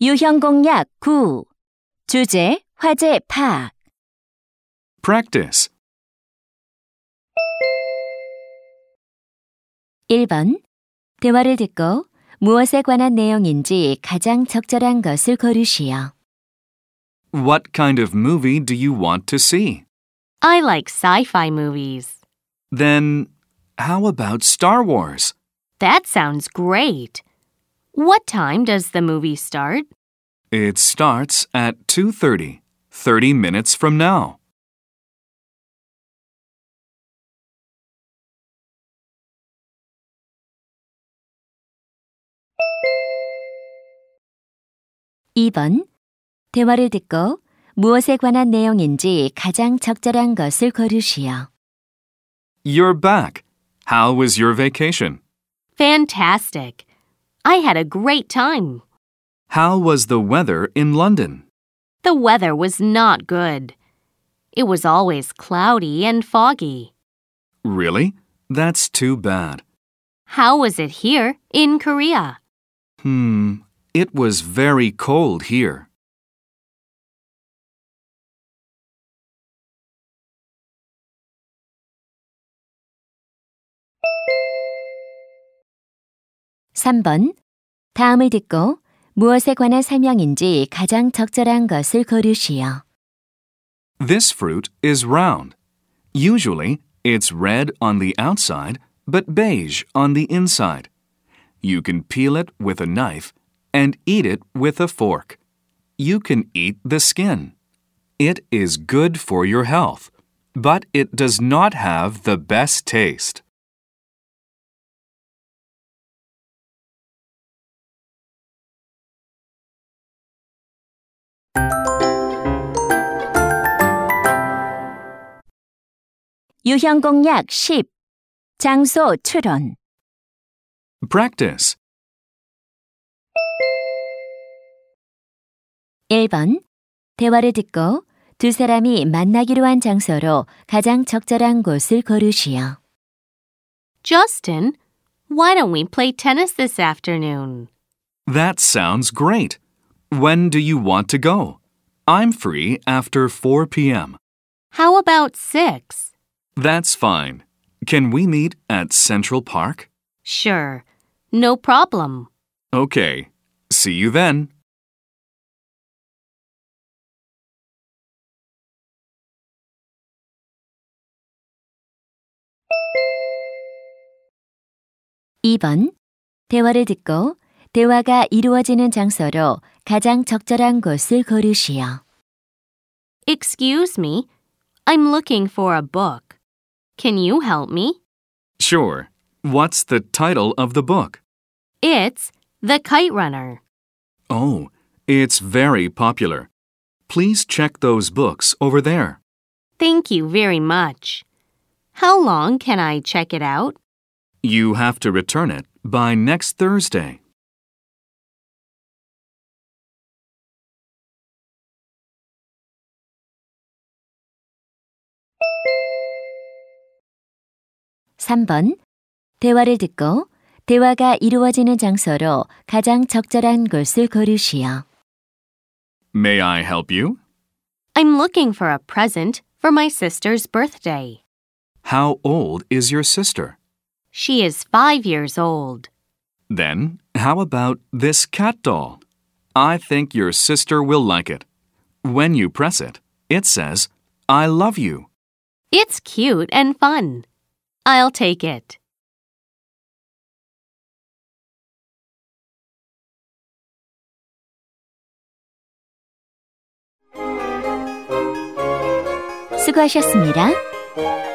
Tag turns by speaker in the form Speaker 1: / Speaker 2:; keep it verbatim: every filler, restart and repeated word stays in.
Speaker 1: 유형공약 구. 주제, 화제, 파악.
Speaker 2: Practice.
Speaker 1: 일 번. 대화를 듣고 무엇에 관한 내용인지 가장 적절한 것을 고르시오.
Speaker 2: What kind of movie do you want to see?
Speaker 3: I like sci-fi movies.
Speaker 2: Then, how about Star Wars?
Speaker 3: That sounds great. What time does the movie start?
Speaker 2: It starts at two thirty, thirty minutes from now.
Speaker 1: 이 번. 대화를 듣고 무엇에 관한 내용인지 가장 적절한 것을 고르시오.
Speaker 2: You're back. How was your vacation?
Speaker 3: Fantastic. I had a great time.
Speaker 2: How was the weather in London?
Speaker 3: The weather was not good. It was always cloudy and foggy.
Speaker 2: Really? That's too bad.
Speaker 3: How was it here in Korea?
Speaker 2: Hmm, it was very cold here.
Speaker 1: 삼 번. 다음을 듣고 무엇에 관한 설명인지 가장 적절한 것을 고르시오.
Speaker 2: This fruit is round. Usually, it's red on the outside, but beige on the inside. You can peel it with a knife and eat it with a fork. You can eat the skin. It is good for your health, but it does not have the best taste.
Speaker 1: 유형공약 십. 장소 추론.
Speaker 2: Practice.
Speaker 1: 일 번. 대화를 듣고 두 사람이 만나기로 한 장소로 가장 적절한 곳을 고르시오.
Speaker 3: Justin, why don't we play tennis this afternoon?
Speaker 2: That sounds great. When do you want to go? I'm free after four p.m.
Speaker 3: How about six?
Speaker 2: That's fine. Can we meet at Central Park?
Speaker 3: Sure. No problem.
Speaker 2: Okay. See you then.
Speaker 1: 이 번. 대화를 듣고 대화가 이루어지는 장소로 가장 적절한 곳을 고르시오.
Speaker 3: Excuse me. I'm looking for a book. Can you help me?
Speaker 2: Sure. What's the title of the book?
Speaker 3: It's The Kite Runner.
Speaker 2: Oh, it's very popular. Please check those books over there.
Speaker 3: Thank you very much. How long can I check it out?
Speaker 2: You have to return it by next Thursday.
Speaker 1: 삼 번. 대화를 듣고 대화가 이루어지는 장소로 가장 적절한 곳을 고르시오.
Speaker 2: May I help you?
Speaker 3: I'm looking for a present for my sister's birthday.
Speaker 2: How old is your sister?
Speaker 3: She is five years old.
Speaker 2: Then, how about this cat doll? I think your sister will like it. When you press it, it says, I love you.
Speaker 3: It's cute and fun. I'll take it.
Speaker 1: 수고하셨습니다.